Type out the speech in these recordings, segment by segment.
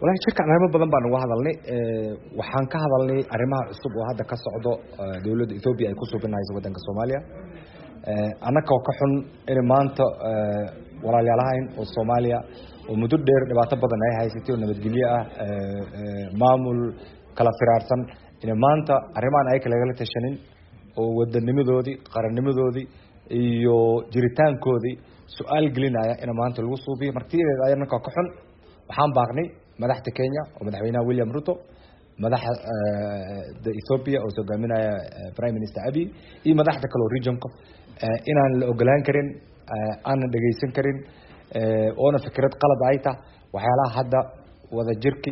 walahi shirka arrimo badan baan uga hadalnay waxaan ka hadalnay arrimaha cusub oo hadda ka socdo dawladda Ethiopia ay ku suubinayso wadanka Soomaaliya anaka ka xun in maanta walaalayaalahayn oo Soomaaliya oo muddo dheer dhibaato badan ay haysatay oo nabadgelyo ah maamul kala firaarsan in maanta arrimahan ay kala tashanin oo wadanimadoodii qarannimadoodii iyo jiritaankoodii su'aal gelinaya in maanta lagu suubiyo martiyeeda ayana ka xun waxaan baaqnay madaxda Kenya oo madaxweynaha William Ruto madaxda Ethiopia oo hogaaminaya Prime Minister Abiy iyo madaxda kale regionka inaan la ogolaan karin aan dhageysan karin oo na fikrad qalad ay tahay waxyaalaha hadda wada jirki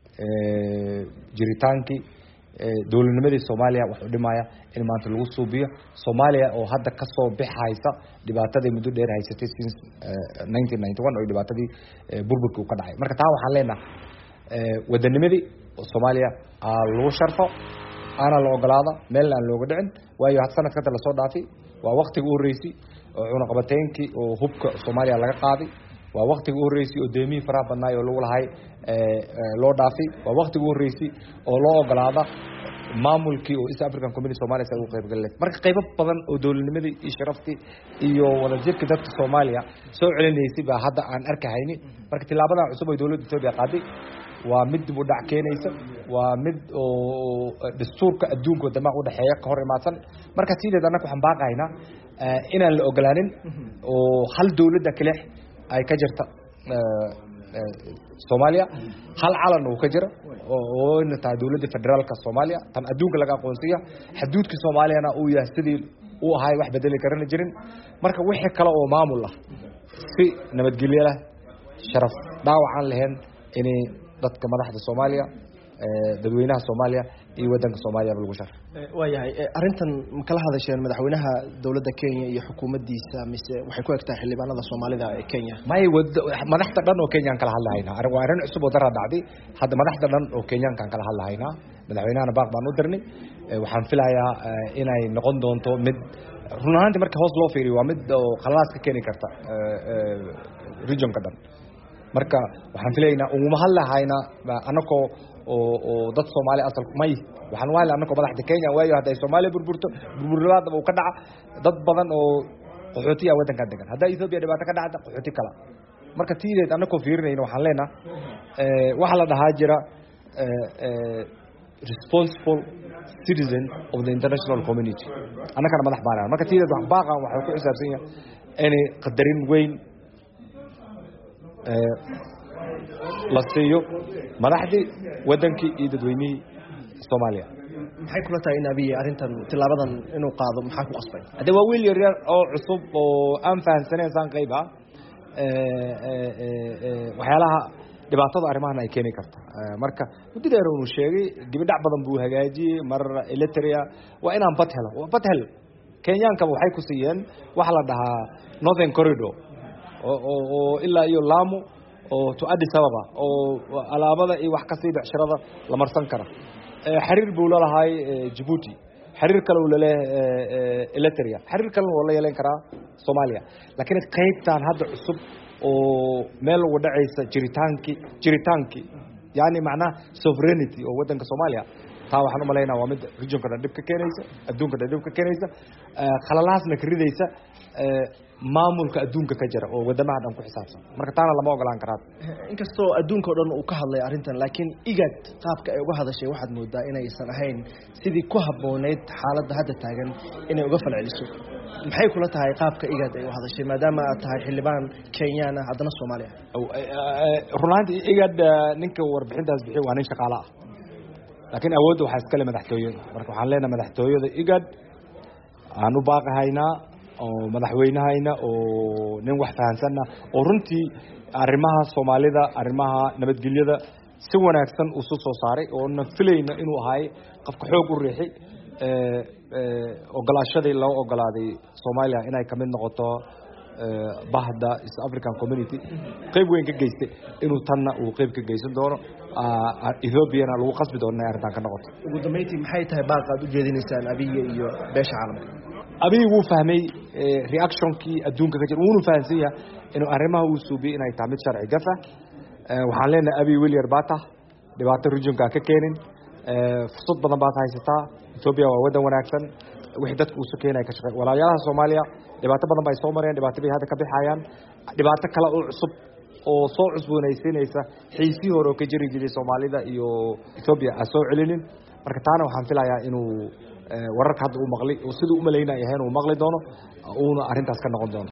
jiritaanki dawladnimadii Soomaaliya wax u dhimaya in maanta lagu suubiyo Soomaaliya oo hadda ka soo bixaysa dhibaatadii muddo dheer haysatay since 1991 oo dhibaatadii burburka uu ka dhacay marka taa waxaan leenahay wadanimadii Soomaaliya lagu sharfo ana la ogolaada meel aan looga dhicin waayo had sanad ka la soo dhaafay waa waqtiga uu horeysay oo cunaqabateenkii oo hubka Soomaaliya laga qaaday waa waqtiga uu horeysay oo deemii faraha badnaay oo lagu lahay loo dhaafay waa waqtiga uu horeysay oo loo ogolaada maamulkii oo East African Community Soomaaliya ay u qayb galeen marka qayb badan oo dawladnimadii iyo sharaftii iyo wada jirka dadka Soomaaliya soo celinaysay ba hadda aan arkahayni marka tilaabada cusub ee dawladda Itoobiya qaaday waa mid dib u dhac keenaysa waa mid oo dastuurka adduunka wadamaha u dhaxeeya ka hor imaadsan marka sideed anaka waxaan baaqaynaa inaan la ogolaanin oo hal dawladda kale ay ka jirta Soomaaliya hal calan oo ka jira oo inta dawladda federaalka Soomaaliya tan adduunka laga aqoonsiyo xuduudka Soomaaliyana uu yahay sidii uu ahay wax bedeli karin jirin marka wixii kale oo maamul ah si nabadgelyo leh sharaf dhaawacan lahayn in dadka madaxda Soomaaliya dadweynaha Soomaaliya iyo wadanka Soomaaliya lagu shar waayahay arintan kala hadasheen madaxweynaha dawladda Kenya iyo xukuumaddiisa mise waxay ku egtaa xildhibaanada Soomaalida ee Kenya madaxda dhan oo Kenya kala hadlayna arin cusub oo dara dhacday hadda madaxda dhan oo Kenya kala hadlayna madaxweynaha baaq baan u dirnay waxaan filayaa inay noqon doonto mid run ahaantii marka hoos loo fiiriyo waa mid oo khalaas ka keeni karta regionka dhan marka waxaan filaynaa uma hadlayna anakoo oo dad Soomaali asal may waxaan waalay anakoo madaxda Kenya waayo haday Soomaali burburlaad oo ka dhaca dad badan oo qaxooti ah wadanka degan haday Ethiopia dhibaato ka dhacda qaxooti kala marka tiideed anakoo fiirinayna waxaan leenahay waxa la dhahaa jira responsible citizen of the international community anaka madax baaran marka tiideed wax baaqan waxa ku xisaabsan yahay in qadarin weyn la siiyo madaxdii wadankii iyo dadweynihii Soomaaliya maxay kula tahay in Abiy arintan tilaabadan inuu qaado maxaa ku qasbay hada waa wiil yar oo cusub oo aan fahansanaysan qayba waxyaalaha dhibaatada arrimahan ay keeni karto marka muddo dheer uu sheegay dibadhac badan buu hagaajiyay mar electria waa inaan badhel Kenyaanka waxay ku siiyeen waxa la dhahaa Northern Corridor oo ilaa iyo Lamu oo to Addis Ababa oo alaabada iyo wax ka sii bixshirada la marsan kara xiriir buu la lahay Djibouti xiriir kale uu leeyahay Eritrea xiriir kale oo la yeelan kara Soomaaliya laakiin qaybtan hadda cusub oo meel ugu dhacaysa jiritaanki yaani macna sovereignty oo wadanka Soomaaliya taa waxaan u maleynaa waa mid regionka dib ka keenaysa adduunka dib ka keenaysa khalalaasna ka ridaysa maamulka adduunka ka jira oo wadamaha dhan ku xisaabsan marka taana lama ogolaan karaa inkastoo adduunka oo dhan uu ka hadlay arintan laakiin IGAD qaabka ay uga hadashay waxaad moodaa inaysan ahayn sidii ku habooneyd xaaladda hadda taagan inay uga falceliso maxay kula tahay qaabka IGAD ay u hadashay maadaama aad tahay xildhibaan Kenyan ah haddana Soomaaliya runtii IGAD ninka warbixintaas bixiyay waa nin shaqaale ah laakiin awoodda waxa iska leh madaxtooyada marka waxaan leenahay madaxtooyada IGAD aan u baaqahaynaa oo madaxweynahayna oo nin wax fahansanna oo runtii arrimaha Soomaalida arrimaha nabadgelyada si wanaagsan u soo saaray oo na filayna inuu ahay qofka xoog u riixay ogolaashadii loo ogolaaday Soomaaliya inay kamid noqoto bahda East African Community qayb weyn ka geystay inuu tanna uu qayb ka geysan doono Ethiopia lagu qasbi doono inay arrintan ka noqoto ugu dambeyntii maxay tahay baaqaad u jeedinaysaan Abiy iyo beesha caalamka Abiy wuu fahmay reaction-kii adduunka ka jira wuu fahansan yahay inuu arrimaha uu suubiyay inay tahay mid sharci gafa waxaan leenahay Abiy William Bata dhibaato regionka ka keenin fursad badan baad haysataa Ethiopia waa wadan wanaagsan wixii dadku u sokeenay ka shaqeey walaalaha Soomaaliya dhibaato badan bay soo mareen dhibaatadii hadda ka bixayaan dhibaato kale oo cusub oo soo cusboonaysiinaysa xiisii hore oo ka jiri jiray Soomaalida iyo Ethiopia asoo celinin marka taana waxaan filayaa inuu wararka hadda uu maqlay oo sidoo u maleynaa yahay inuu maqli doono oo arintaas ka noqon doono